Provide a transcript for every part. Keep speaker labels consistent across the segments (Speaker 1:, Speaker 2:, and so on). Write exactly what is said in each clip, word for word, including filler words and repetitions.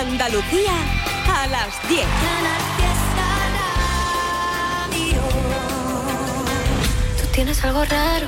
Speaker 1: Andalucía a las diez.
Speaker 2: Tú tienes algo raro,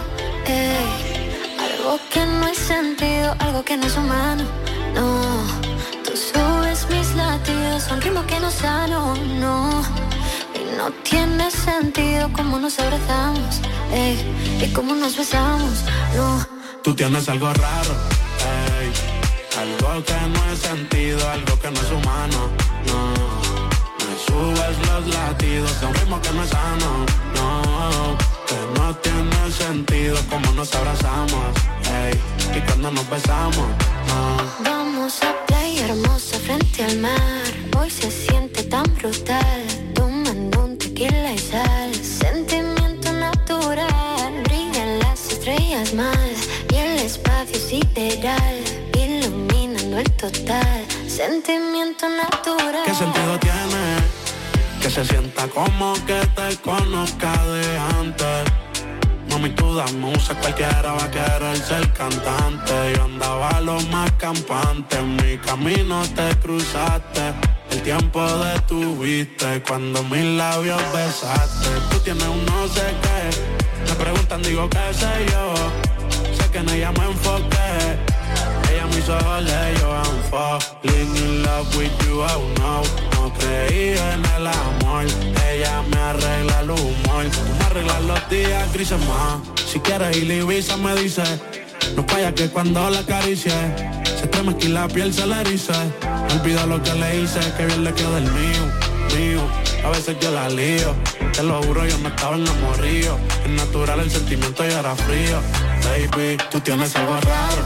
Speaker 2: ey. Algo que no es sentido, algo que no es humano. No, tú subes mis latidos a un ritmo que no es sano, no. Y no tiene sentido cómo nos abrazamos, ey, y cómo nos besamos, no.
Speaker 3: Tú tienes algo raro, ey. Algo que no es sentido, algo que no es humano, no. Me subes los latidos a un ritmo que no es sano, no. Que no tiene sentido cómo nos abrazamos, ey, y cuando nos besamos, no.
Speaker 2: Vamos a playa hermosa frente al mar. Hoy se siente tan brutal. Tomando un tequila y sal. Sentimiento natural. Brillan las estrellas más. Y el espacio sideral. Iluminando el total. Sentimiento natural.
Speaker 3: ¿Qué sentido tiene? Que se sienta como que te conozca de antes. Mami, tú dame un sé, cualquiera va a querer ser cantante. Yo andaba lo más campante, en mi camino te cruzaste. El tiempo detuviste cuando mis labios besaste. Tú tienes un no sé qué, me preguntan, digo qué sé yo. Sé que en ella me enfoqué, ella me hizo oler, yo I'm falling in love with you, oh no. No creí en el amor, ella me arregla el humor. Me arregla los días grises más. Si quieres ir a Ibiza me dice, no falla que cuando la acaricie se estremezca y la piel se le erice. Me olvido lo que le hice, que bien le quedó el mío, mío. A veces yo la lío, te lo juro yo no estaba enamorado. Es natural el sentimiento y era frío. Baby, tú tienes algo raro,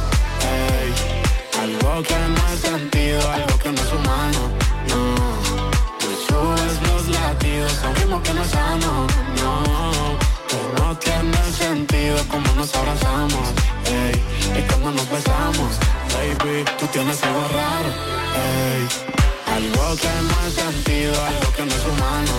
Speaker 3: ey. Algo que no es sentido, algo que no es humano, no. Me subes los latidos a un ritmo que no es sano, no. Que no tiene sentido como nos abrazamos, ey. Y cuando nos besamos, baby, tú tienes algo raro, ey. Algo que no es sentido, algo que no es humano,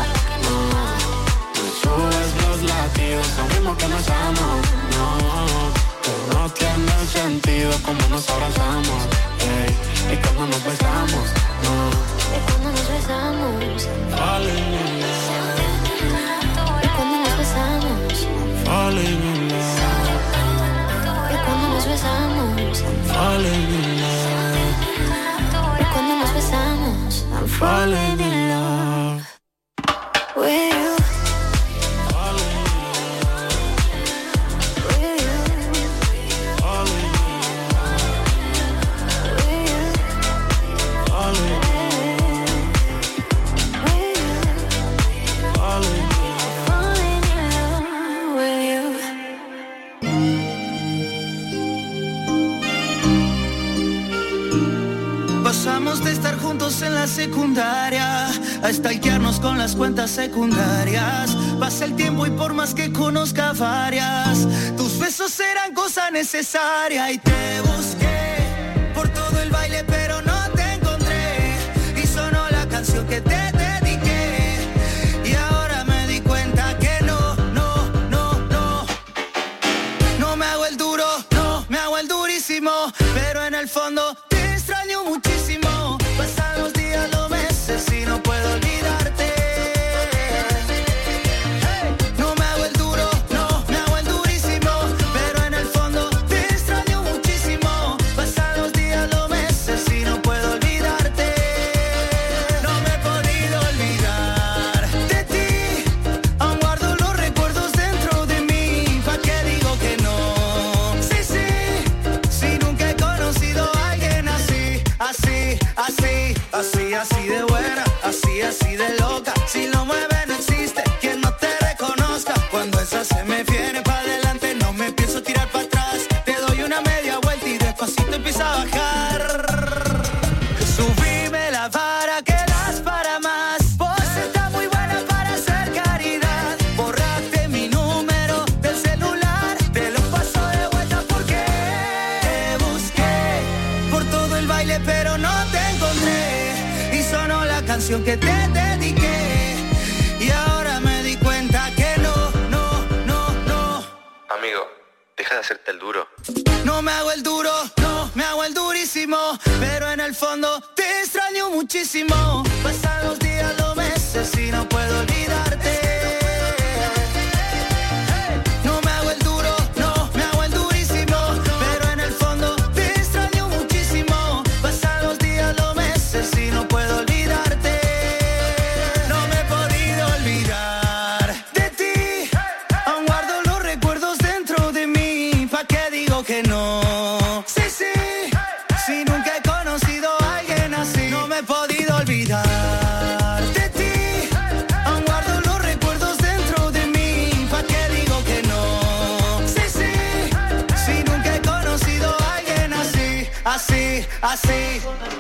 Speaker 3: no. Me subes los latidos a un ritmo que no es sano, no. Que no tiene sentido como nos abrazamos, ey. Y cuando nos besamos, no.
Speaker 2: Y cuando nos besamos,
Speaker 3: falling in love.
Speaker 2: y cuando nos besamos,
Speaker 3: Falling in love.
Speaker 2: y cuando nos besamos,
Speaker 3: Falling in love.
Speaker 2: y cuando nos besamos, I'm falling in love with you.
Speaker 4: Pasamos de estar juntos en la secundaria a stalkearnos con las cuentas secundarias. Pasa el tiempo y por más que conozca varias, tus besos eran cosa necesaria. Y te busqué por todo el baile pero no te encontré. Y sonó la canción que te dediqué. Y ahora me di cuenta que no, no, no, no. No me hago el duro, no me hago el durísimo, pero en el fondo te extraño muchísimo. Pasan los días, los meses y no puedo olvidarte. Hey, no me hago el duro, no me hago el durísimo, pero en el fondo te extraño muchísimo. Pasan los días, los meses y no puedo olvidarte. No me he podido olvidar de ti. Aún guardo los recuerdos dentro de mí. ¿Pa' qué digo que no? Sí, sí, si nunca he conocido a alguien así, así, así, así, así de buena, así, así de loca. Si lo mueve no existe quien no te reconozca. Cuando esa se me viene pa' adelante no me pienso tirar pa' atrás. Te doy una media vuelta y despacito empieza a bajar. Subime la vara que das para más. Vos estás muy buena para hacer caridad. Borraste mi número del celular, te lo paso de vuelta porque te busqué por todo el baile pero no te encontré. Y sonó la canción que te dediqué. Y ahora me di cuenta que no, no, no, no.
Speaker 5: Amigo, deja de hacerte el duro.
Speaker 4: No me hago el duro, no me hago el durísimo, pero en el fondo te extraño muchísimo. Pasan los días, los meses y no puedo olvidarte. No me hago el duro, no me hago el durísimo, pero en el fondo te extraño muchísimo. Pasan los días, los meses y no puedo olvidarte. No me he podido olvidar de ti. Aún guardo los recuerdos dentro de mí. ¿Pa' qué digo que no? Sí, sí. Si nunca he conocido a alguien así, no me he podido olvidar de ti. Aún guardo los recuerdos dentro de mí. ¿Pa' qué digo que no? Sí, sí. Si nunca he conocido a alguien así, así, así.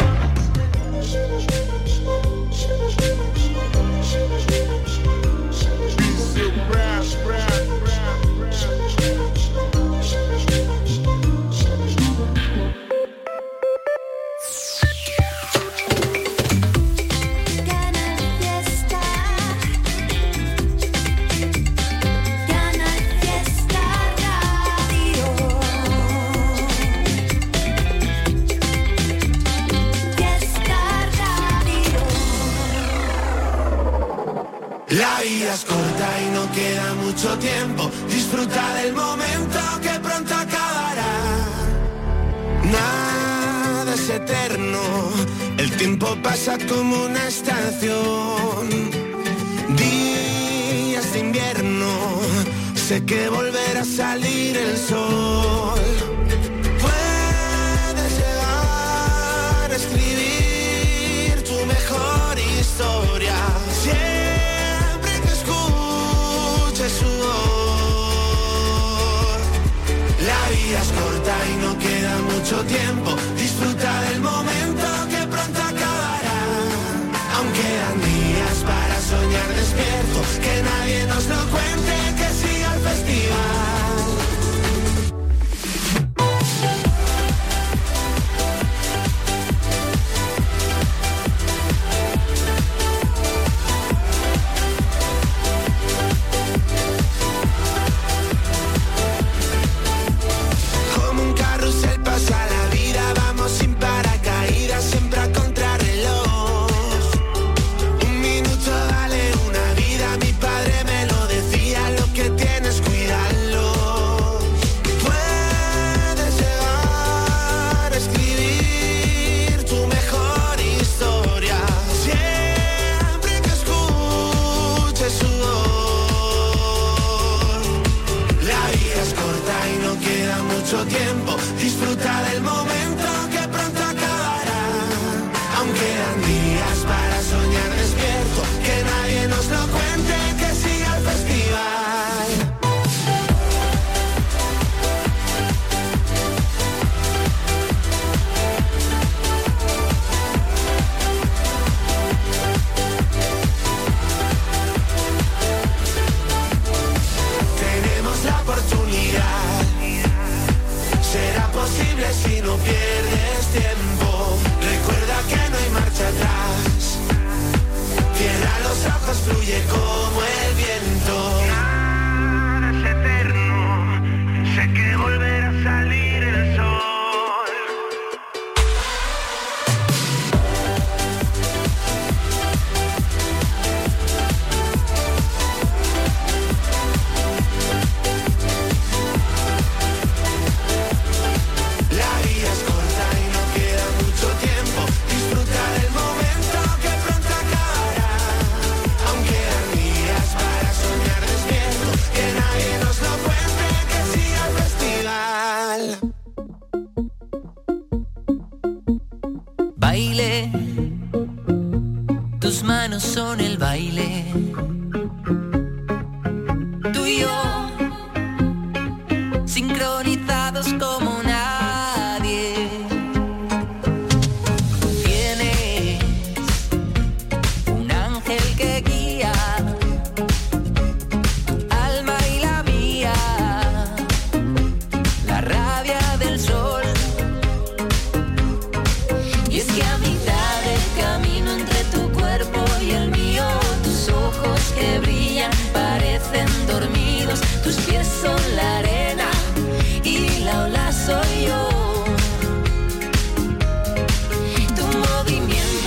Speaker 3: La vida es corta y no queda mucho tiempo. Disfruta del momento que pronto acabará. Nada es eterno, el tiempo pasa como una estación. Días de invierno, sé que volverá a salir el sol. Puedes llegar a escribir tu mejor historia. Su voz. La vida es corta y no queda mucho tiempo. Disfruta del momento que pronto acabará. Aún quedan días para soñar despiertos, que nadie nos lo cuente, que siga el festival. Tiempo, disfruta del momento que pronto acabará. Aún quedan días para soñar despierto, que nadie nos lo cuente, que siga el festival. Tenemos la oportunidad. Será posible si no pierdes tiempo. Recuerda que no hay marcha atrás. Cierra los ojos, fluye como el viento. Nada es eterno, sé que volverá a salir el sol.
Speaker 6: Baile, tus manos son el baile. Tú y yo, sincronizados como nadie. Tienes un ángel que guía tu alma y la mía, la rabia del sol. Y es que a mitad del camino entre tu cuerpo y el mío, tus ojos que brillan parecen dormidos, tus pies son la arena y la ola soy yo. Tu movimiento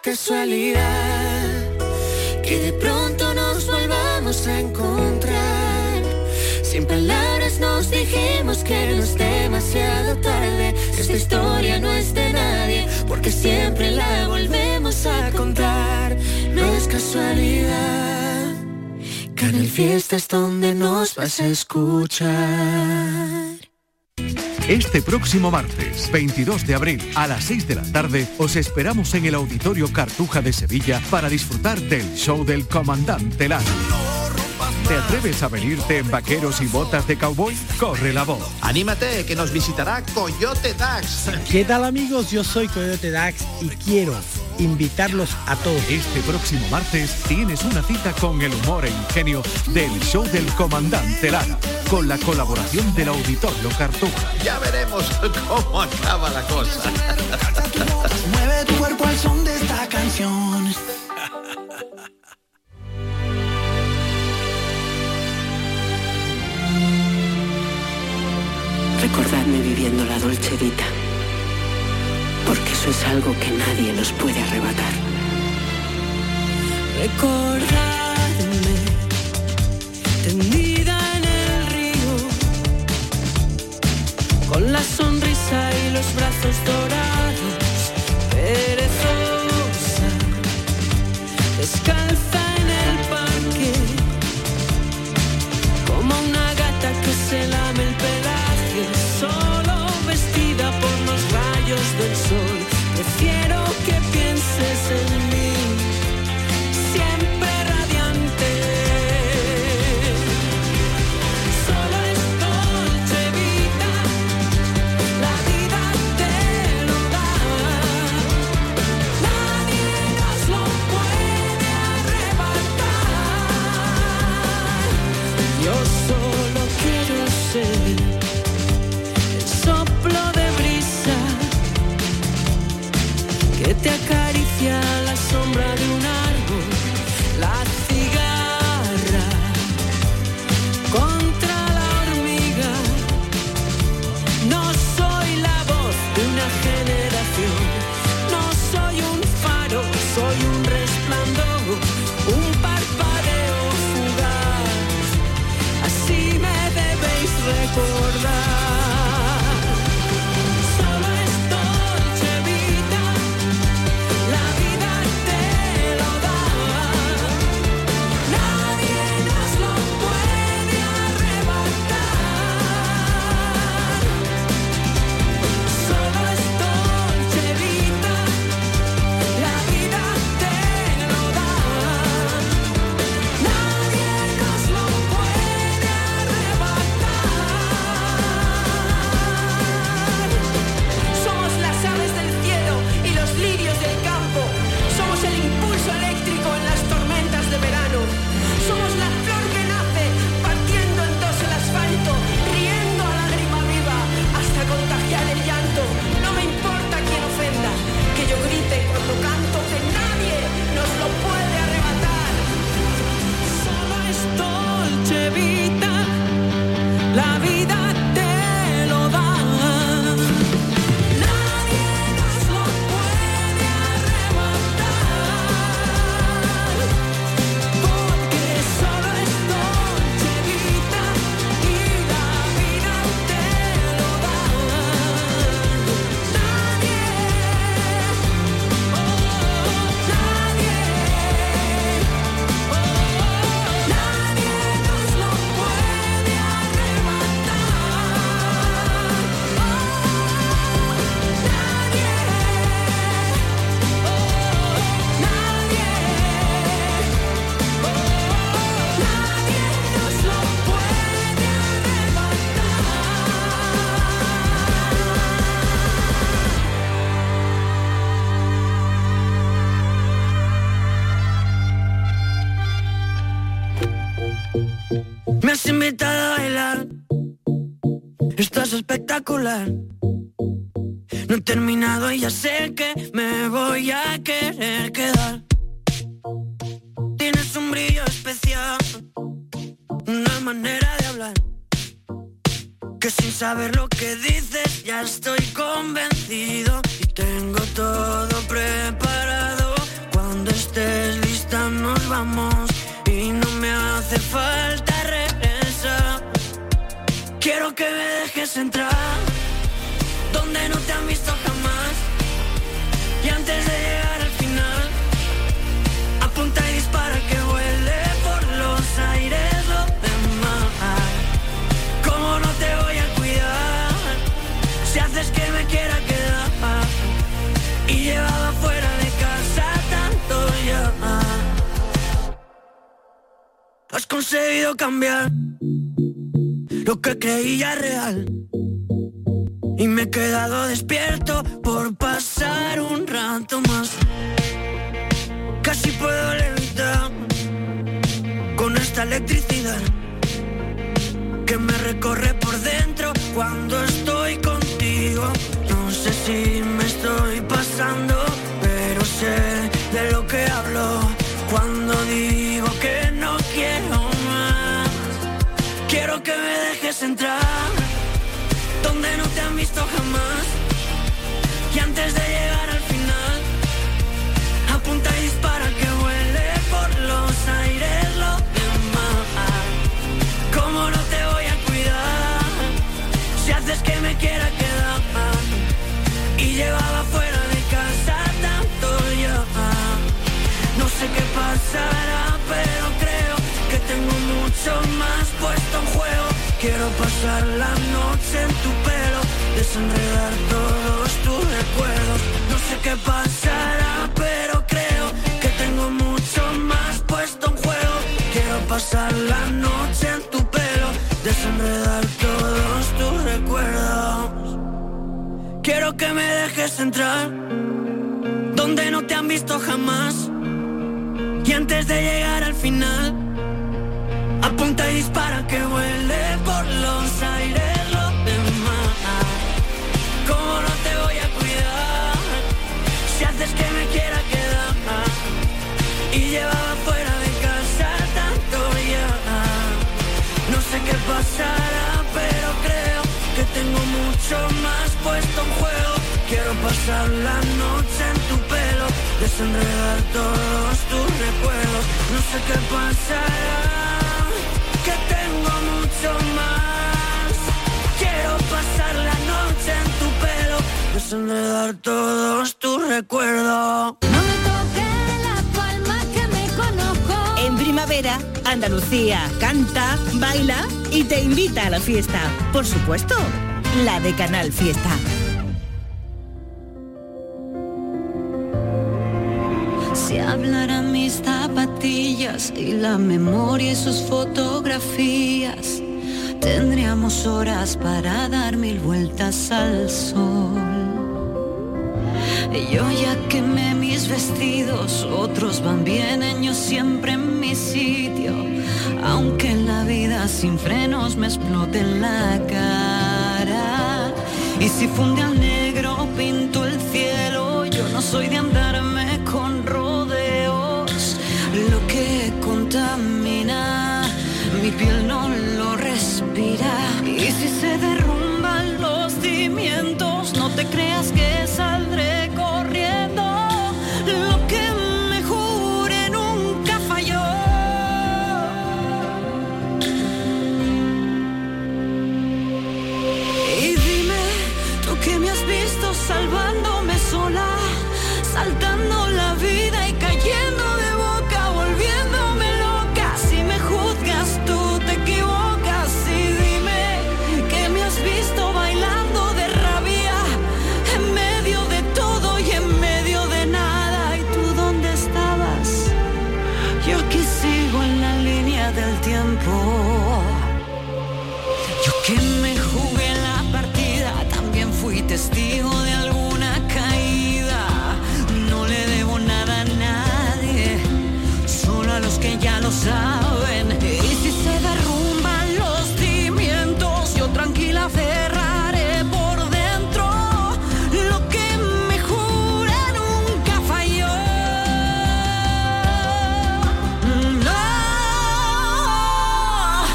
Speaker 7: casualidad que de pronto nos volvamos a encontrar. Sin palabras nos dijimos que no es demasiado tarde. Esta historia no es de nadie, porque siempre la volvemos a contar. No es casualidad, Canal Fiesta es donde nos vas a escuchar.
Speaker 8: Este próximo martes, veintidós de abril, a las seis de la tarde, os esperamos en el Auditorio Cartuja de Sevilla para disfrutar del show del Comandante Lara. ¿Te atreves a venirte en vaqueros y botas de cowboy? Corre la voz.
Speaker 9: Anímate, que nos visitará Coyote Dax.
Speaker 10: ¿Qué tal, amigos? Yo soy Coyote Dax y quiero invitarlos a todos.
Speaker 8: Este próximo martes tienes una cita con el humor e ingenio del show del Comandante Lara, con la colaboración del Auditorio Cartuja.
Speaker 9: Ya veremos cómo acaba la cosa.
Speaker 4: Mueve tu cuerpo al son de esta canción.
Speaker 11: Recordadme viviendo la Dolce Vita, porque eso es algo que nadie nos puede arrebatar.
Speaker 7: Recordadme, tendida en el río, con la sonrisa y los brazos dorados, perezosa, descalza en el parque, como una gata que se lame el pelaje, solo vestida por los rayos del sol. Prefiero que pienses en mí, siempre radiante. Solo es dolce vita, la vida te lo da. Nadie nos lo puede arrebatar. Yo solo quiero ser el soplo de brisa que te acaricia la sombra de un árbol, la cigarra contra la hormiga. No soy la voz de una generación, no soy un faro, soy un resplandor, un parpadeo fugaz. Así me debéis recordar. Solo es dolce vita, la vida te lo da. Nadie nos lo puede arrebatar. Solo es dolce vita, la vida te lo da. Nadie nos lo puede arrebatar. Somos las aves del cielo y los lirios del campo. Somos el impulso eléctrico en las tormentas de verano. Somos la flor que nace partiendo en dos el asfalto, riendo a lágrima viva hasta contagiar el llanto. No me importa quién ofenda, que yo grite cuando canto, que nadie nos lo puede arrebatar. Solo es dolce vita, la vida te lo da. Nadie nos lo puede arrebatar, porque solo es dolce vita y la vida te lo da. Nadie, oh, nadie, oh, nadie nos lo puede arrebatar. Me has invitado a bailar, estás espectacular. No he terminado y ya sé que me voy a querer quedar. Tienes un brillo especial, una manera de hablar, que sin saber lo que dices ya estoy convencido y tengo todo preparado
Speaker 12: estés lista nos vamos y no me hace falta regresar. Quiero que me dejes entrar donde no te han visto jamás. Y antes de llegar al final, apunta y dispara que vuele por los aires lo demás. ¿Cómo no te voy a cuidar si haces que me quiera quedar? Y llevaba fuera de casa tanto ya. Has conseguido cambiar lo que creía real y me he quedado despierto por pasar un rato más. Casi puedo levitar con esta electricidad que me recorre por dentro cuando estoy contigo. No sé si me estoy pasando, pero sé de lo que hablo cuando digo que no quiero más. Quiero que me dejes entrar donde no te han visto jamás. Y antes de llegar al final, apunta y dispara que vuele por los aires lo demás. ¿Cómo no te voy a cuidar si haces que me quiera quedar? Y llevaba fuera de casa tanto ya. No sé qué pasará, pero creo que tengo mucho más puesto en juego. Quiero pasar la noche en tu pelo, desenredar todos tus recuerdos. No sé qué pasará, pero creo que tengo mucho más puesto en juego. Quiero pasar la noche en tu pelo, desenredar todos tus recuerdos. Quiero que me dejes entrar donde no te han visto jamás. Y antes de llegar al final, apunta y dispara que vuele por los aires lo demás. ¿Cómo no te voy a cuidar si haces que me quiera quedar? Y llevaba fuera de casa tanto ya. No sé qué pasará, pero creo que tengo mucho más puesto en juego. Quiero pasar la noche en tu pelo, desenredar todos tus recuerdos. No sé qué pasará, que tengo mucho más. Quiero pasar la noche en tu pelo, desenredar todos tus recuerdos.
Speaker 2: No me toques la palma que me conozco.
Speaker 13: En primavera, Andalucía canta, baila y te invita a la fiesta. Por supuesto, la de Canal Fiesta.
Speaker 6: Si hablaran mis zapatillas y la memoria y sus fotografías, tendríamos horas para dar mil vueltas al sol. Yo ya quemé mis vestidos, otros van bien, yo siempre en mi sitio. Aunque en la vida sin frenos me explote en la cara. Y si funde al negro pinto el cielo, yo no soy de andarme con rodeos. Lo que contamina mi piel no lo respira. Y si se derrumban los cimientos, no te creas que saldré corriendo. Lo que me jure nunca falló. Y dime, tú que me has visto salvándome sola, saltando la vida y cayendo de boca, volviéndome loca. Si me juzgas tú te equivocas. Y dime que me has visto bailando de rabia, en medio de todo y en medio de nada. ¿Y tú dónde estabas? Yo aquí sigo en la línea del tiempo. Yo que me jugué la partida, también fui testigo de alguna caída. No le debo nada a nadie, solo a los que ya lo saben. Y si se derrumban los cimientos, yo tranquila cerraré por dentro. Lo que me jure nunca falló. No.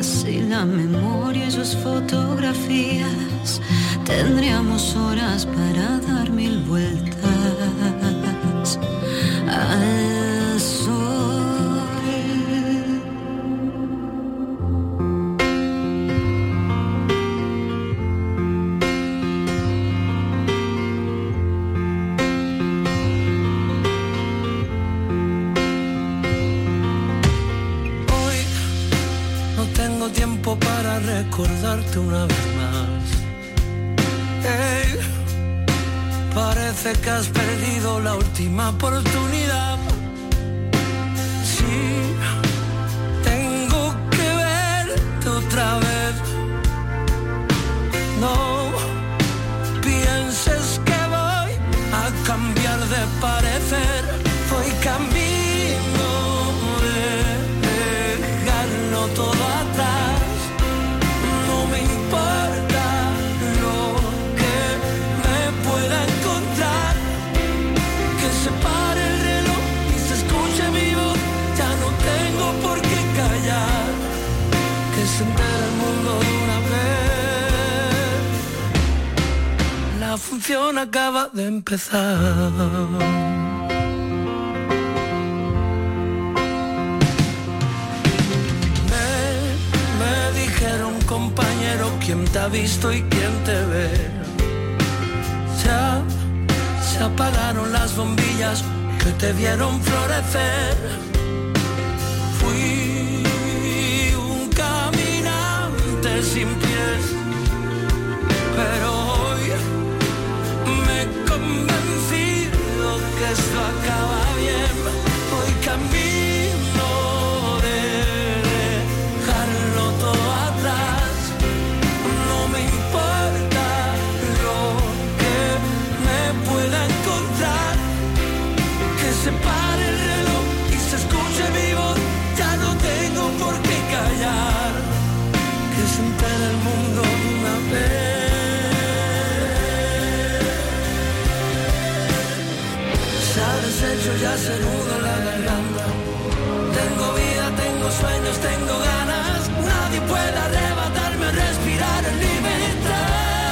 Speaker 6: y la memoria y sus fotografías. Tendríamos horas para dar mil vueltas al sol.
Speaker 12: Hoy no tengo tiempo para recordarte una vez más. Hey, parece que has perdido la última oportunidad. Sí, tengo que verte otra vez. No pienses que voy a cambiar de parecer. Voy camino de dejarlo todo atrás. No me importa se pare el reloj y se escuche mi voz. Ya no tengo por qué callar, que se entere el mundo de una vez. La función acaba de empezar. Me, me dijeron, compañero, quién te ha visto y quién te ve. Ya se apagaron las bombillas que te vieron florecer. Fui un caminante sin pies, pero hoy me he convencido que esto acaba bien. Voy camino de dejarlo todo atrás. No me importa lo que me pueda encontrar, que se pare el reloj y se escuche mi voz. Ya no tengo por qué callar, que se entere el mundo de una vez. Se ha deshecho, ya se nuda la garganta. Tengo vida, tengo sueños, tengo ganas. Nadie puede arrebatarme, respirar en libertad.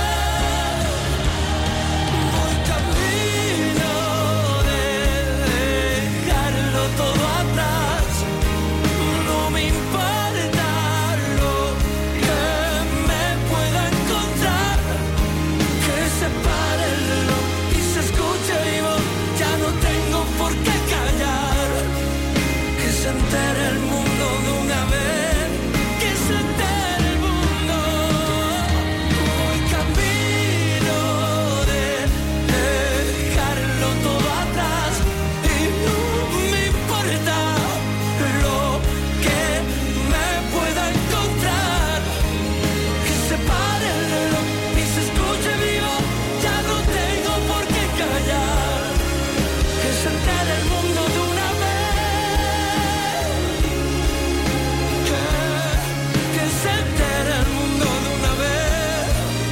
Speaker 12: Todo atrás, no me importa lo que me pueda encontrar, que se pare el reloj y se escuche mi voz. Ya no tengo por qué callar, que se entere el mundo de una vez, que se entere el mundo. Voy camino de dejarlo todo atrás y no lo que me pueda encontrar, que se pare el reloj y se escuche mi voz. Ya no tengo por qué callar, que se entere el mundo de una vez, que, que se entere el mundo de una vez.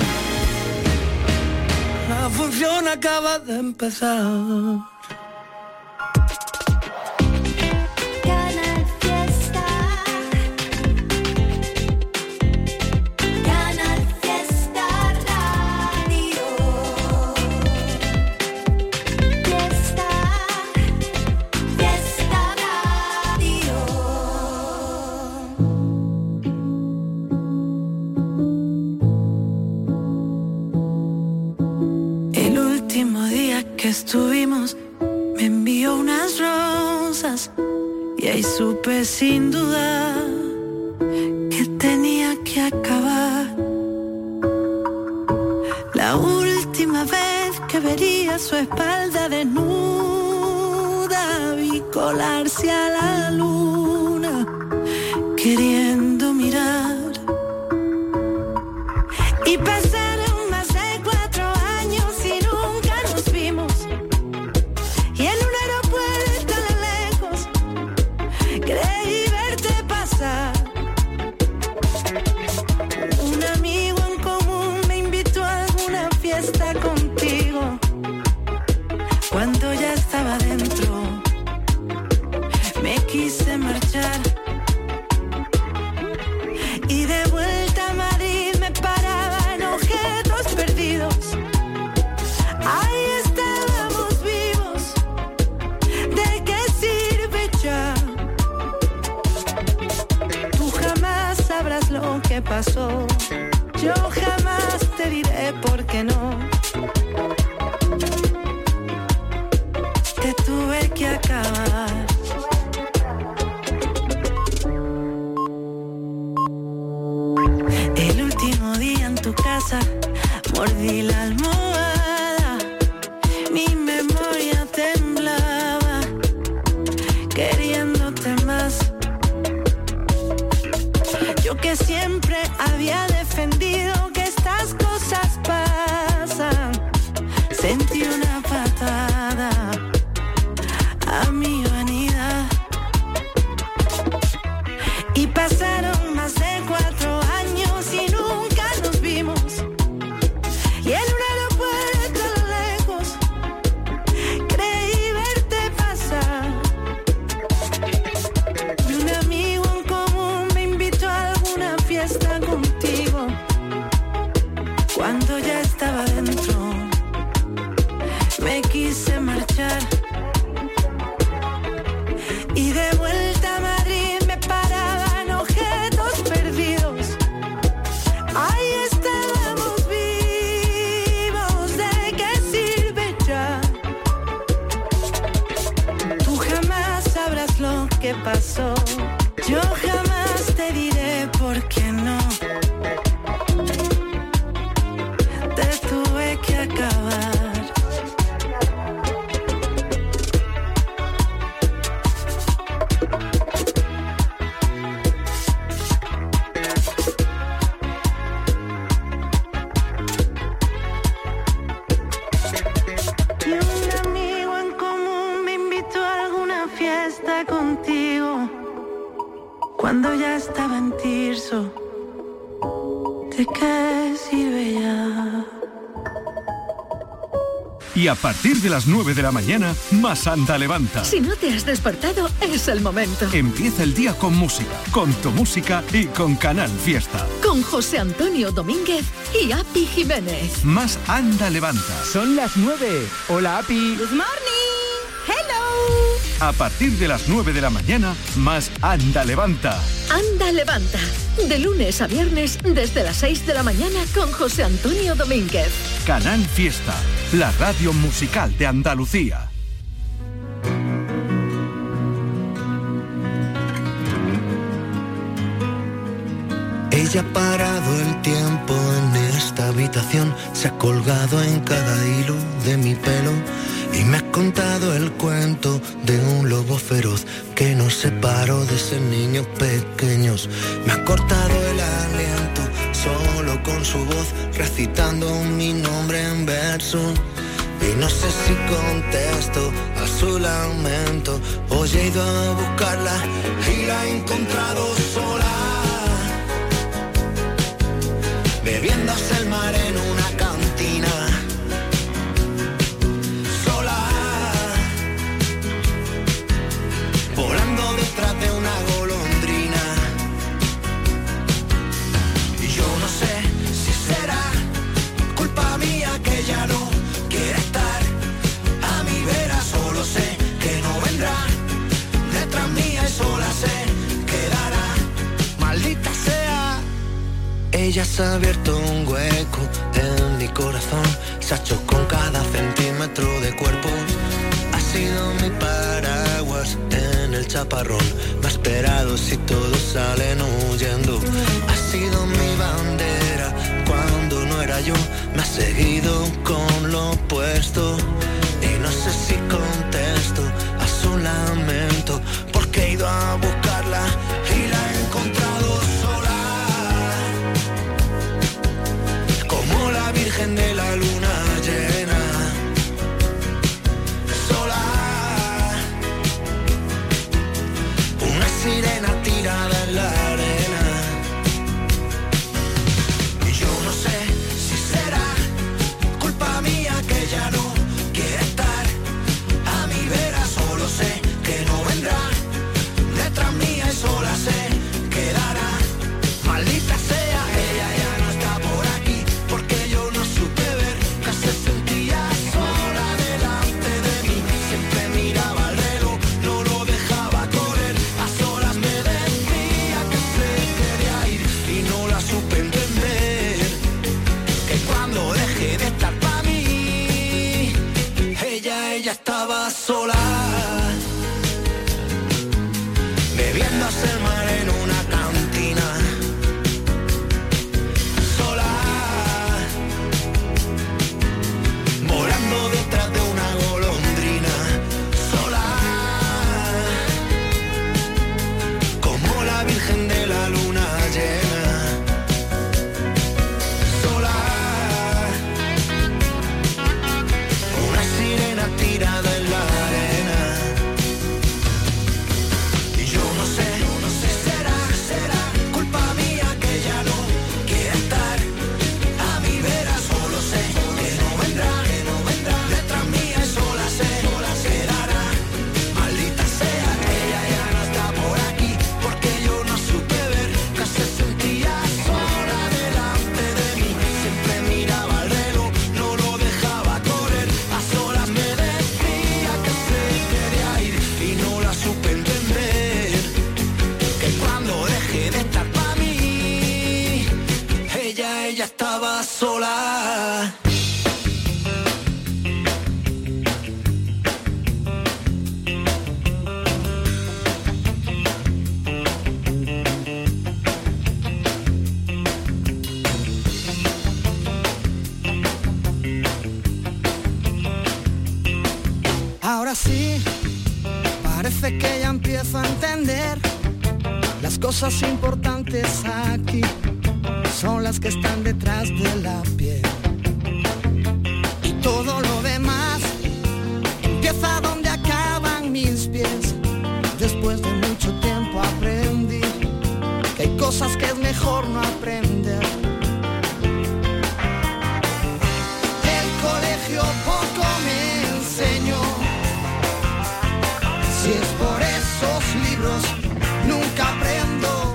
Speaker 12: La función acaba de empezar. Estuvimos, me envió unas rosas y ahí supe sin duda que tenía que acabar. La última vez que vería su espalda desnuda, vi colarse a la luna queriendo mirar y pasaron más de cuatro años y nunca nos vimos. Y en un aeropuerto de lejos creí verte pasar. Un amigo en común me invitó a alguna fiesta contigo. Cuando ya estaba dentro, me quise marchar y
Speaker 14: Sentí una patada a mi vanidad. Y pasaron más de cuatro años y nunca nos vimos. Y en un aeropuerto a lo lejos creí verte pasar. Y un amigo en común me invitó a alguna fiesta contigo. Cuando ya estaba dentro, me quise marchar. Y de vuelta a Madrid me paraban objetos perdidos. Ahí estábamos vivos, ¿de qué sirve ya? Tú jamás sabrás lo que pasó. Yo jamás te diré por qué no. Te tuve que acabar. Contigo, cuando ya estaba en Tirso, ¿de qué sirve ya?
Speaker 8: Y a partir de las nueve de la mañana, Más Anda Levanta.
Speaker 15: Si no te has despertado, es el momento.
Speaker 8: Empieza el día con música, con tu música y con Canal Fiesta.
Speaker 15: Con José Antonio Domínguez y Api Jiménez.
Speaker 8: Más Anda Levanta.
Speaker 16: Son las nueve. Hola, Api.
Speaker 15: Good morning. Hello.
Speaker 8: A partir de las nueve de la mañana, Más Anda Levanta.
Speaker 15: Anda Levanta. De lunes a viernes, desde las seis de la mañana, con José Antonio Domínguez.
Speaker 8: Canal Fiesta, la radio musical de Andalucía.
Speaker 17: Ella ha parado el tiempo en esta habitación, se ha colgado en cada hilo de mi pelo y me ha contado el cuento de un lobo feroz que nos separó de ser niños pequeños. Me ha cortado el aliento solo con su voz, recitando mi nombre en verso. Y no sé si contesto a su lamento. Hoy he ido a buscarla y la he encontrado sola, bebiéndose el mar en una cantina, sola, volando detrás de una golondrina. Y yo no sé si será culpa mía que ya no quiere estar a mi vera, solo sé que no vendrá detrás mía y sola se quedará. Maldita sea. Ella se ha abierto un hueco en mi corazón, se ha hecho con cada centímetro de cuerpo. Ha sido mi paraguas en el chaparrón, me ha esperado si todos salen huyendo. Ha sido mi bandera cuando no era yo, me ha seguido con lo opuesto. Y no sé si contesto a su lamento, porque he ido a buscarla y la he encontrado sola, como la Virgen de la luna llena, sola, una sirena tirada en la arena. Y yo no sé si será culpa mía que ya no quiere estar a mi vera, solo sé que no vendrá detrás mía y sola se quedará. Maldita sea, ella ya no está por aquí, porque yo no supe ver que se sentía sola delante de mí. Siempre miraba al reloj, no lo dejaba correr, a solas me decía que se quería ir y no la supe entender, que cuando dejé de estar para mí, ella, ella estaba sola, bebiéndose el mar en una cantina, sola, volando detrás de una golondrina, sola, como la Virgen de la luna llena, sola,
Speaker 4: ahora sí, parece que ya empiezo a entender. Las cosas importantes aquí son las que están detrás de la piel. Y todo lo demás empieza donde acaban mis pies. Después de mucho tiempo aprendí que hay cosas que es mejor no aprender. El colegio poco me enseñó. Si es por esos libros, nunca aprendo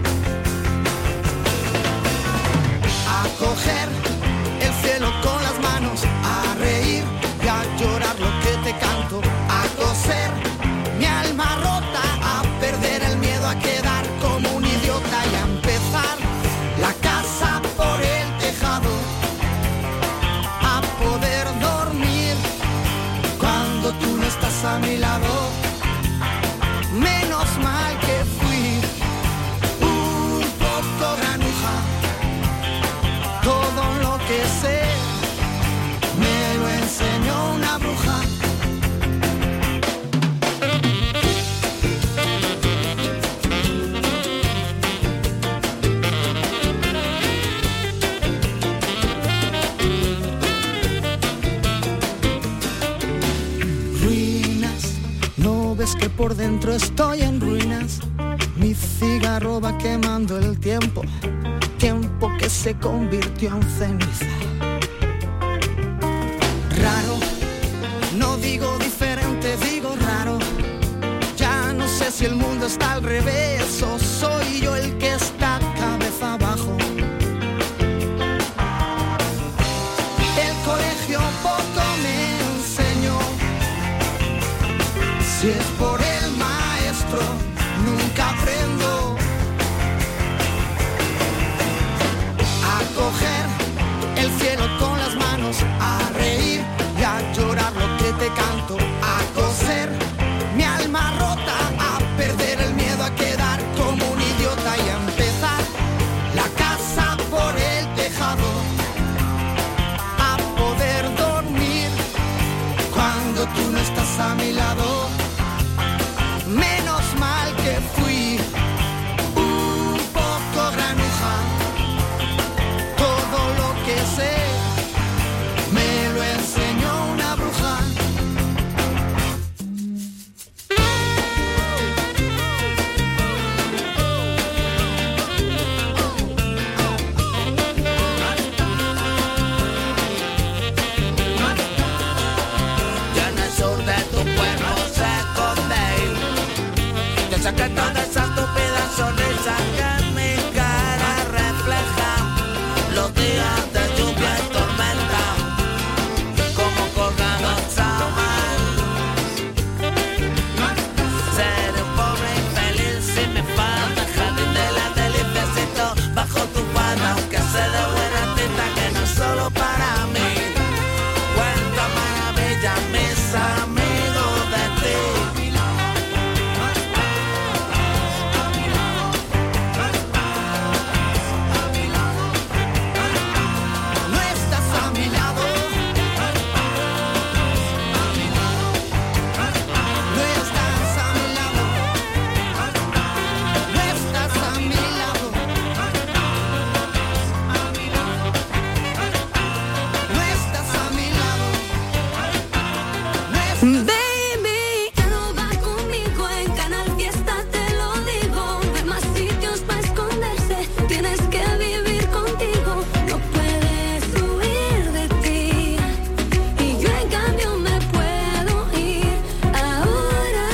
Speaker 4: a coger el cielo con las manos, a reír y a llorar lo que te canto, a coser mi alma rota, a perder el miedo a quedar como un idiota y a empezar la casa por el tejado, a poder dormir cuando tú no estás a mi lado. Menos mal que fui un poco granuja. Todo lo que sé me lo enseñó una bruja. Ruinas, ¿no ves que por dentro estoy en ruinas? Mi cigarro va quemando el tiempo, tiempo que se convirtió en ceniza. Raro, no digo diferente, digo raro. Ya no sé si el mundo está al revés o soy yo el que está cabeza abajo. El colegio poco me enseñó. Si es por el maestro, nunca aprendo a coger el cielo con las manos, a reír y a llorar lo que te canto, a coser mi alma rota, a perder el miedo a quedar como un idiota y a empezar la casa por el tejado, a poder dormir cuando tú no estás a mi lado. Menos mal que fui un poco granuja. Todo lo que sé me lo enseñó una bruja.
Speaker 17: Ya en el sur de tu pueblo se esconde. Yo sé que toda esa estúpida sonrisa que en mi cara refleja los días de lluvia y tormenta, como colgado mal. Seré un pobre infeliz si me falta el jardín de la deliciecito bajo tu falda, aunque sé de buena tinta que no es solo para mí. Cuenta maravilla mis amigos de ti.
Speaker 4: No estás a mi lado. No estás a mi lado. No estás a mi lado. No estás a mi lado.
Speaker 2: Baby, ya no va conmigo en Canal Fiesta, te lo digo. No hay más sitios para esconderse, tienes que vivir contigo. No puedes huir de ti y yo en cambio me puedo ir ahora.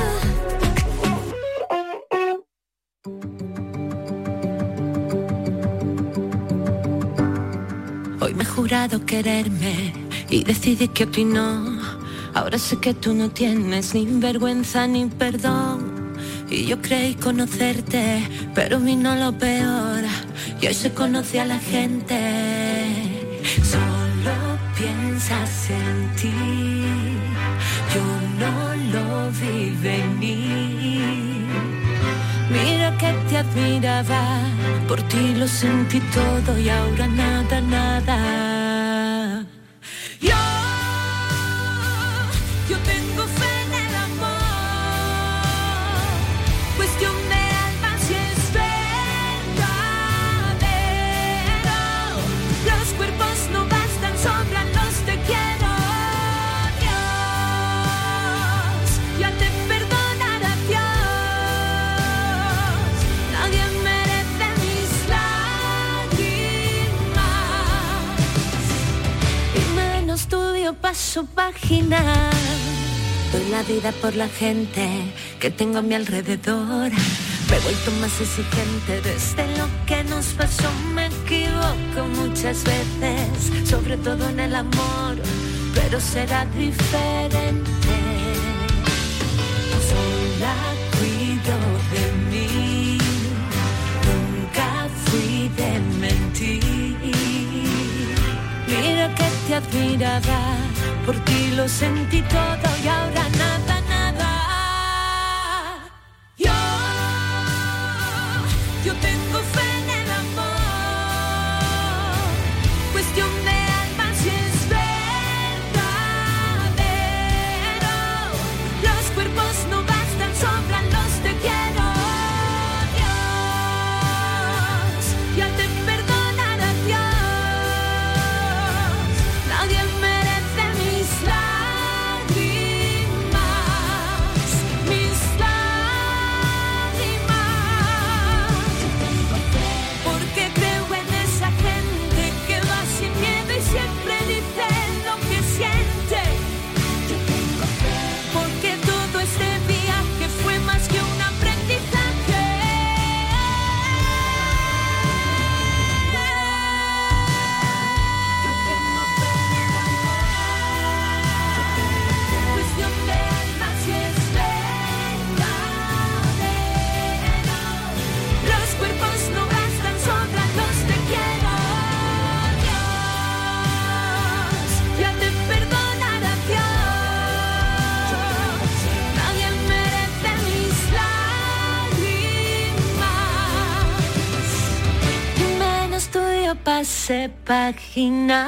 Speaker 6: Hoy me he jurado quererme y decidí que opino. Ahora sé que tú no tienes ni vergüenza ni perdón. Y yo creí conocerte, pero vino lo peor. Y hoy se conoce a la gente. Solo piensas en ti. Yo no lo vi venir. Mira que te admiraba, por ti lo sentí todo y ahora nada, nada. Yo, yo tengo
Speaker 2: tuyo paso página. Doy la vida por la gente que tengo a mi alrededor. Me he vuelto más exigente desde lo que nos pasó. Me equivoco muchas veces, sobre todo en el amor, pero será diferente. Sola cuido de mí, nunca fui de mentir. Mira que te admiraba, por ti lo sentí todo y ahora nada, nada. Yo, yo tengo fe en el amor, cuestión de alma si es verdadero. Los cuerpos no bastan, sobran los te quiero. Dios, ya te perdonará Dios. Nadie merece mis lágrimas, mis lágrimas. Porque creo en esa gente que va sin miedo y siempre dice lo que siente. Porque todo este viaje fue más que un aprendizaje. Cuestión de alma si es verdadero. Los cuerpos no bastan, sobran los te quiero. Dios, ya te perdonará Dios. Nadie merece mis lágrimas, menos tuyo pase página.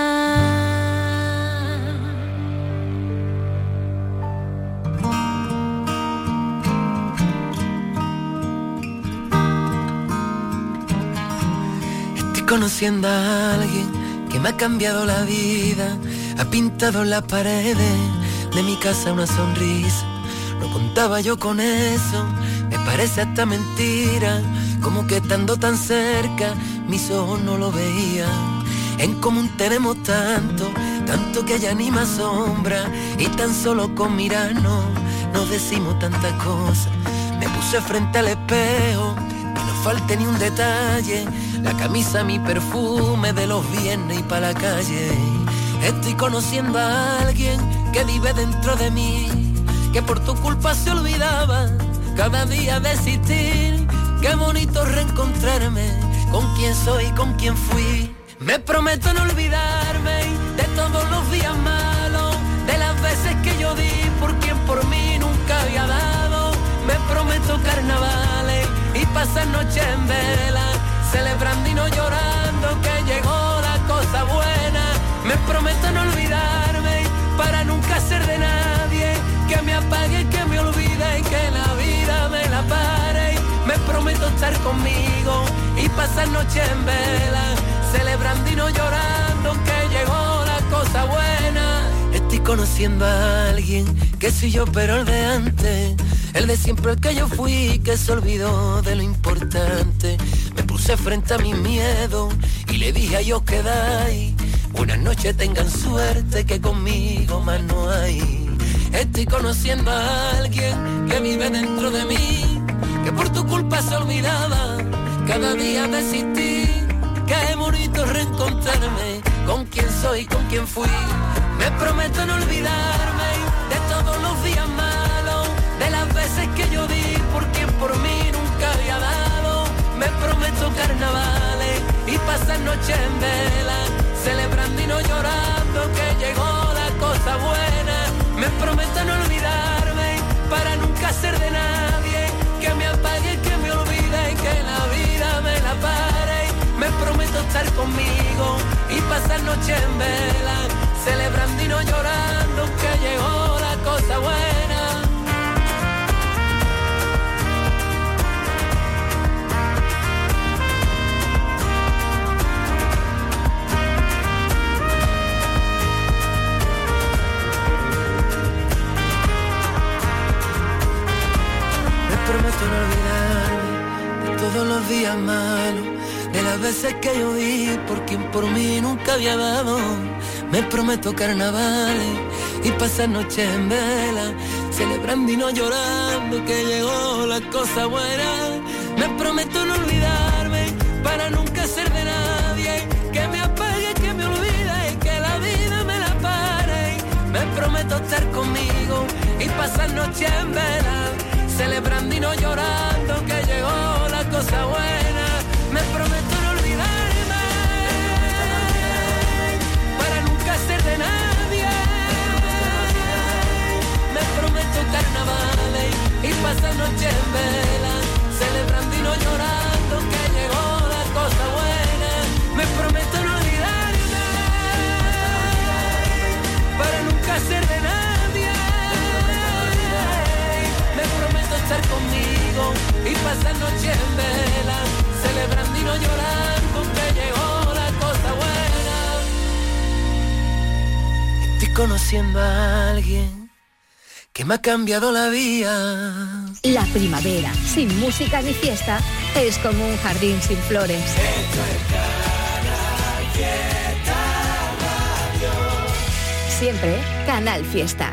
Speaker 18: Estoy conociendo a alguien que me ha cambiado la vida. Ha pintado en las paredes de mi casa una sonrisa. No contaba yo con eso, me parece hasta mentira. Como que estando tan cerca, mis ojos no lo veían. En común tenemos tanto, tanto que ya ni me asombra. Y tan solo con mirarnos nos decimos tantas cosas. Me puse frente al espejo, que no falte ni un detalle. La camisa, mi perfume de los viernes y pa' la calle. Estoy conociendo a alguien que vive dentro de mí, que por tu culpa se olvidaba cada día de existir. Qué bonito reencontrarme con quien soy, con quien fui. Me prometo no olvidarme de todos los días malos, de las veces que yo di por quien por mí nunca había dado. Me prometo carnavales y pasar noches en vela, celebrando y no llorando que llegó la cosa buena. Me prometo no olvidarme para nunca ser de nadie, que me apague y que me olvide y que la vida me la pare. Me prometo estar conmigo y pasar noche en vela, celebrando y no llorando que llegó la cosa buena. Estoy conociendo a alguien que soy yo pero el de antes, el de siempre, el que yo fui, que se olvidó de lo importante. Me puse frente a mi miedo y le dije a Dios quedáis. Buenas noches, tengan suerte que conmigo más no hay. Estoy conociendo a alguien que vive dentro de mí, que por tu culpa se olvidaba cada día de existir. Qué bonito reencontrarme con quien soy, con quien fui. Me prometo no olvidarme de todos los días malos, de las veces que yo di por quien por mí nunca había dado. Me prometo carnavales y pasar noches en vela, celebrando y no llorando que llegó la cosa buena. Me prometo no olvidarme para nunca ser de nadie, que me apague y que me olvide y que la vida me la pare. Me prometo estar conmigo y pasar noche en vela, celebrando y no llorando que llegó la cosa buena. Me prometo no olvidarme de todos los días malos, de las veces que yo di por quien por mí nunca había dado. Me prometo carnavales y pasar noche en vela, celebrando y no llorando que llegó la cosa buena. Me prometo no olvidarme para nunca ser de nadie, que me apague, que me olvide y que la vida me la pare. Me prometo estar conmigo y pasar noche en vela, celebrando y no llorando que llegó la cosa buena. Me prometo no olvidarme para nunca ser de nadie. Me prometo carnavales y pasar noche en vela, celebrando y no llorando que llegó la cosa buena. Me prometo no olvidarme para nunca ser de nadie. Me prometo estar conmigo y pasar noche en vela, celebrando y no llorando que llegó la cosa buena. Estoy conociendo a alguien que me ha cambiado la vida.
Speaker 15: La primavera, sin música ni fiesta, es como un jardín sin flores. Siempre Canal Fiesta.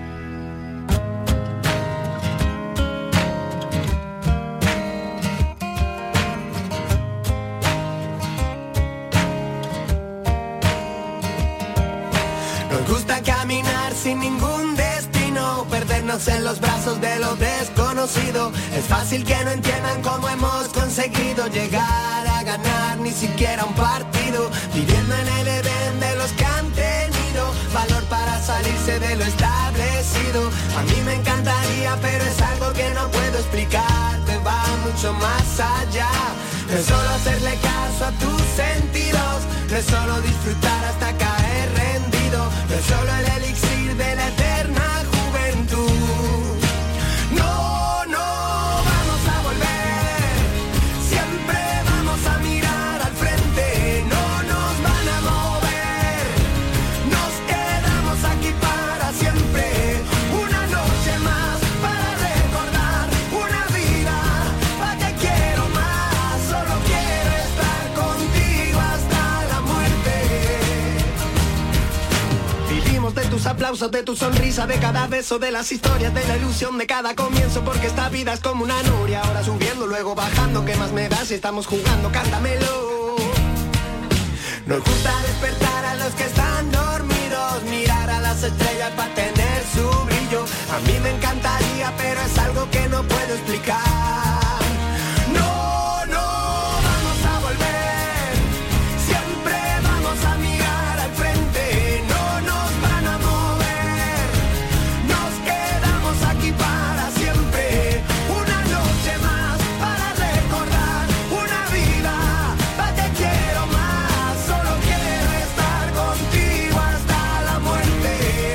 Speaker 17: Nos gusta caminar sin ningún destino, perdernos en los brazos de lo desconocido. Es fácil que no entiendan cómo hemos conseguido llegar a ganar ni siquiera un partido, viviendo en el Edén de los que han tenido valor para salirse de lo establecido. A mí me encantaría, pero es algo que no puedo explicarte, va mucho más allá. No es solo hacerle caso a tus sentidos, no es solo disfrutar hasta caer rendido, no es solo el elixir de la eterna juventud. No, no vamos a volver, siempre vamos a mirar al frente, no nos van a mover, nos quedamos aquí para siempre. Una noche más para recordar, una vida para que quiero más, solo quiero estar contigo hasta la muerte. Vivimos de tus aplausos, de tu sonrisa, de cada beso, de las historias, de la ilusión de cada comienzo, porque esta vida es como una noria, ahora subiendo, luego bajando. ¿Qué más me da si estamos jugando? Cántamelo. Nos gusta despertar a los que están dormidos, mirar a las estrellas para tener su brillo. A mí me encantaría, pero es algo que no puedo explicar. No, no vamos a volver, siempre vamos a mirar al frente, no nos van a mover, nos quedamos aquí para siempre. Una noche más para recordar, una vida para que quiero más, solo quiero estar contigo hasta la muerte.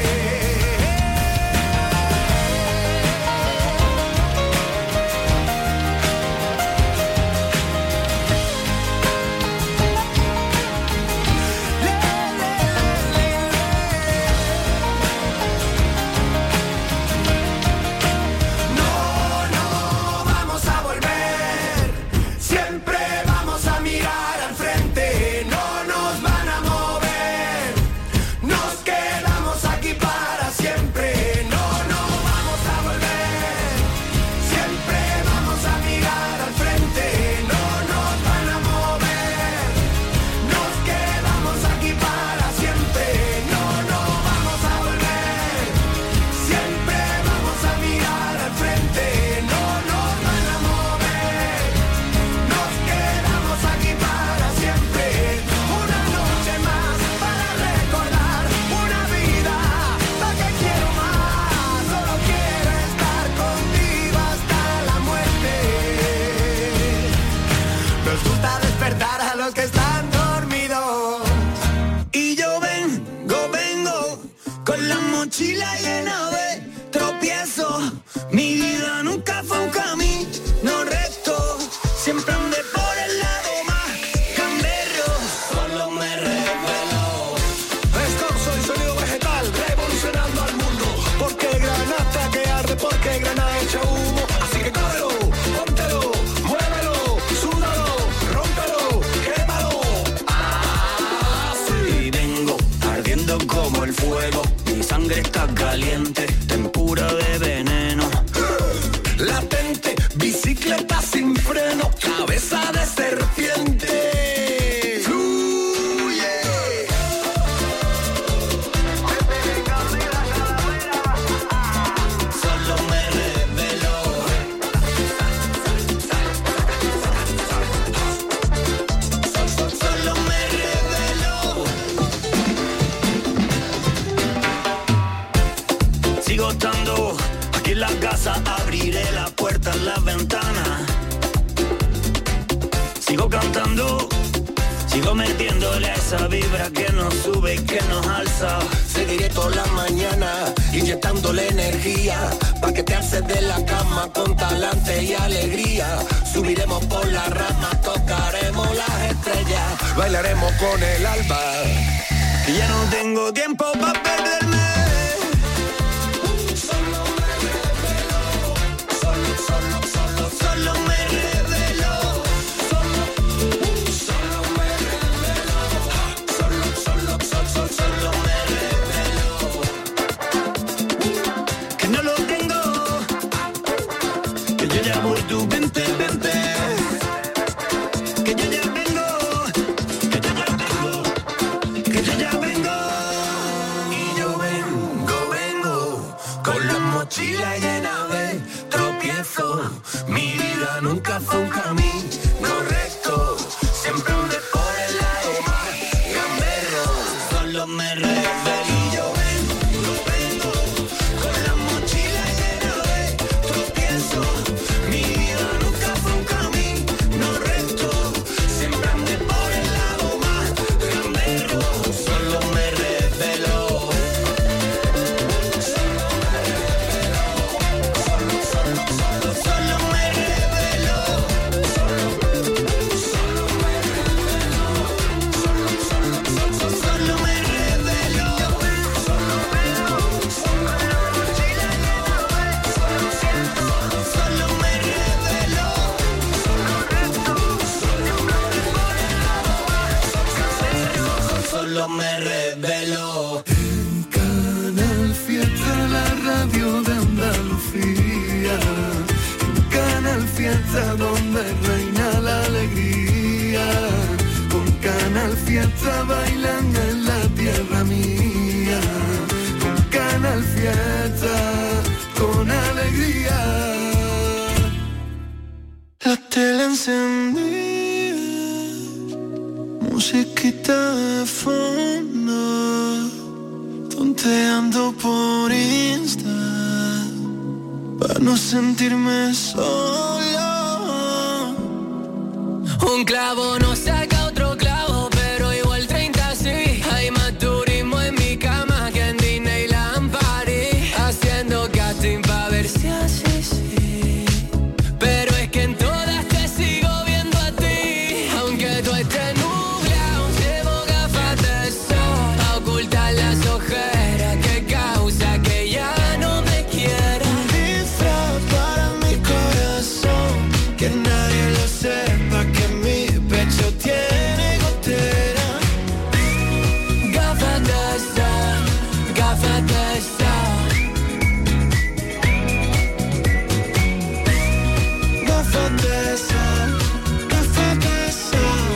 Speaker 17: No, no vamos a volver, siempre vamos a mirar al frente, no nos van a mover, nos quedamos aquí para siempre. No, no vamos a volver, siempre vamos a mirar al frente, no nos van a mover, nos quedamos aquí para siempre. No, no vamos a volver, siempre vamos a mirar al frente, no nos van a mover, nos quedamos aquí para siempre. Una noche más para recordar, una vida para que quiero más, solo quiero estar contigo hasta la muerte. Nos gusta despertar a los que están dormidos, y yo vengo, vengo con la mochila llena de tropiezos. Mi vida nunca fue un camino recto, siempre andé por el lado más gamberro, solo me revelo. Esto soy sonido vegetal, revolucionando al mundo, porque granata que arde, porque granada echa humo. Así que cógelo, póntelo, muévelo, súdalo, rómpelo, quémalo. Así vengo, ardiendo
Speaker 12: Mi sangre está caliente, tempura de veneno.
Speaker 17: Latente, bicicleta sin freno, cabeza de serpiente.
Speaker 12: Aquí en la casa abriré la puerta, la ventana. Sigo cantando, sigo metiéndole a esa vibra que nos sube y que nos alza.
Speaker 17: Seguiré toda la mañana inyectándole energía pa' que te alces de la cama con talante y alegría. Subiremos por la rama, tocaremos las estrellas, bailaremos con el alba.
Speaker 12: Y ya no tengo tiempo pa' perderme. Solo me revelo, solo, solo me revelo, solo, solo, solo, solo me revelo. Que no lo tengo, que yo ya voy, tú vente, vente. Que yo ya vengo, que yo ya vengo, que yo ya vengo. Y yo vengo, vengo, con la mochila llena de tropiezo. Mi vida nunca fue un camino recto, siempre andé por el lado más gamberro. Solo me revelo y yo vengo, vengo, con la mochila llena de tropiezo. Mi vida nunca fue un camino recto, siempre andé por el lado más gamberro. Solo me revelo. Solo me revelo. Solo, solo, solo, solo me revelo. Solo, solo me revelo. Solo, solo, solo, solo me revelo. Solo veo, solo la mochila llena de solo siento, solo me revelo. Solo recto, solo me por el lado más gamberro. Solo me revelo.
Speaker 17: Canal Fiesta, la radio de Andalucía. En Canal Fiesta, donde reina la alegría. Con Canal Fiesta bailan en la tierra mía. Con Canal Fiesta, con alegría.
Speaker 12: La tele encendida, musiquita de fondo, tonteando por Insta, para no sentirme solo. Un clavo no saca otro clavo, pero igual treinta sí. Hay más turismo en mi cama que en Disneyland París, haciendo casting pa' ver si así sí. Pero es que en todas te sigo viendo a ti, aunque tú estés nublado, llevo gafas de sol pa' ocultar las ojeras que causa que ya no me quiera. Disfraz para mi corazón, que nadie lo sepa, que mi pecho tiene gotera. Gafas de sol, gafas de sol. Gafas de sol, gafas de sol.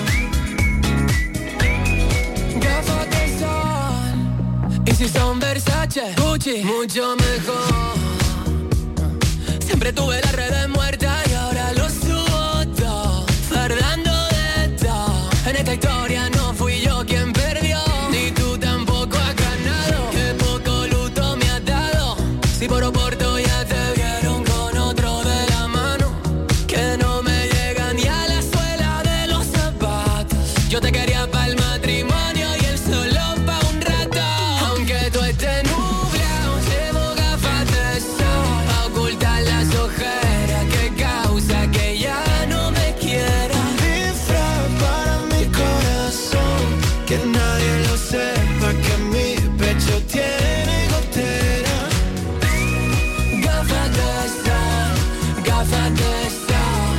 Speaker 12: Gafas de sol. Y si son Versace, Gucci, mucho mejor. Siempre tuve las redes muertas y ahora lo subo todo, fardando de todo. En esta historia no fui yo quien perdió, ni tú tampoco has ganado. Qué poco luto me has dado, si por oporto ya te vieron con otro de la mano, que no me llega ni a la suela de los zapatos. Yo te quería para el matrimonio y él solo pa' un rato. Aunque tú estés nublado, llevo gafas de sol pa' ocultar las ojeras que causa que ya no me quiera. Disfraz para mi corazón, que nadie lo sepa, que mi pecho tiene gotera. Gafas de sol, gafas de sol.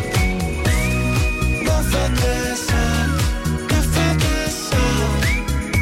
Speaker 12: Gafas de sol, gafas de sol.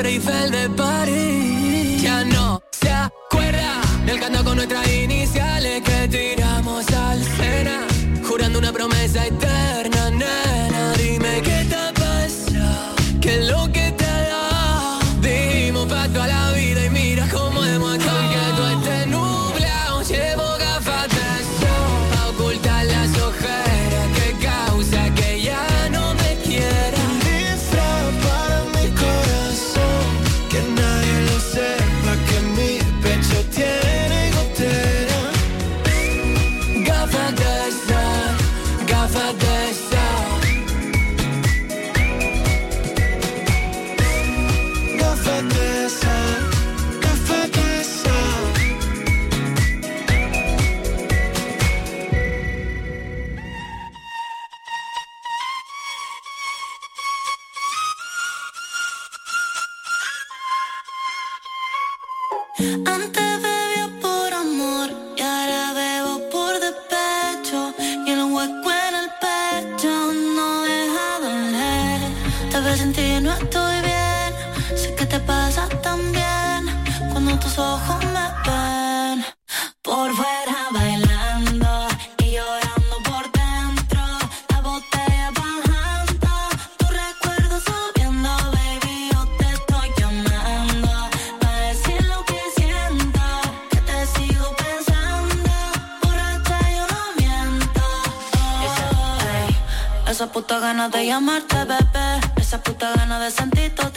Speaker 18: Torre Eiffel de París. Ya no se acuerda del canto con nuestras iniciales que tiramos al Sena, jurando una promesa eterna, nena. Dime qué te ha pasado, qué es lo que te ha dado. Dimos pacto a la vida y mira cómo hemos actuado. Aunque tú estés nublado, llevo gafas de sol pa' ocultar las ojeras que causa que ya no me quiera.
Speaker 17: Disfraz para mi corazón, que nadie lo sepa, que mi pecho tiene gotera.
Speaker 18: Gafas de sol, gafas de sol.
Speaker 17: Gafas de sol, gafas de sol.
Speaker 2: Antes bebía por amor y ahora bebo por despecho. Y el hueco en el pecho no deja doler. Tal vez sin ti no estoy bien. Sé que te pasa también cuando tus ojos me ven. Por fuera bailando y llorando por dentro. La botella bajando, tu recuerdo subiendo. Baby, yo te estoy llamando para decir lo que siento, que te sigo pensando. Borracha yo no miento. Oh, ey, esa puta gana de llamarte, bebé. Esa puta gana de sentir todo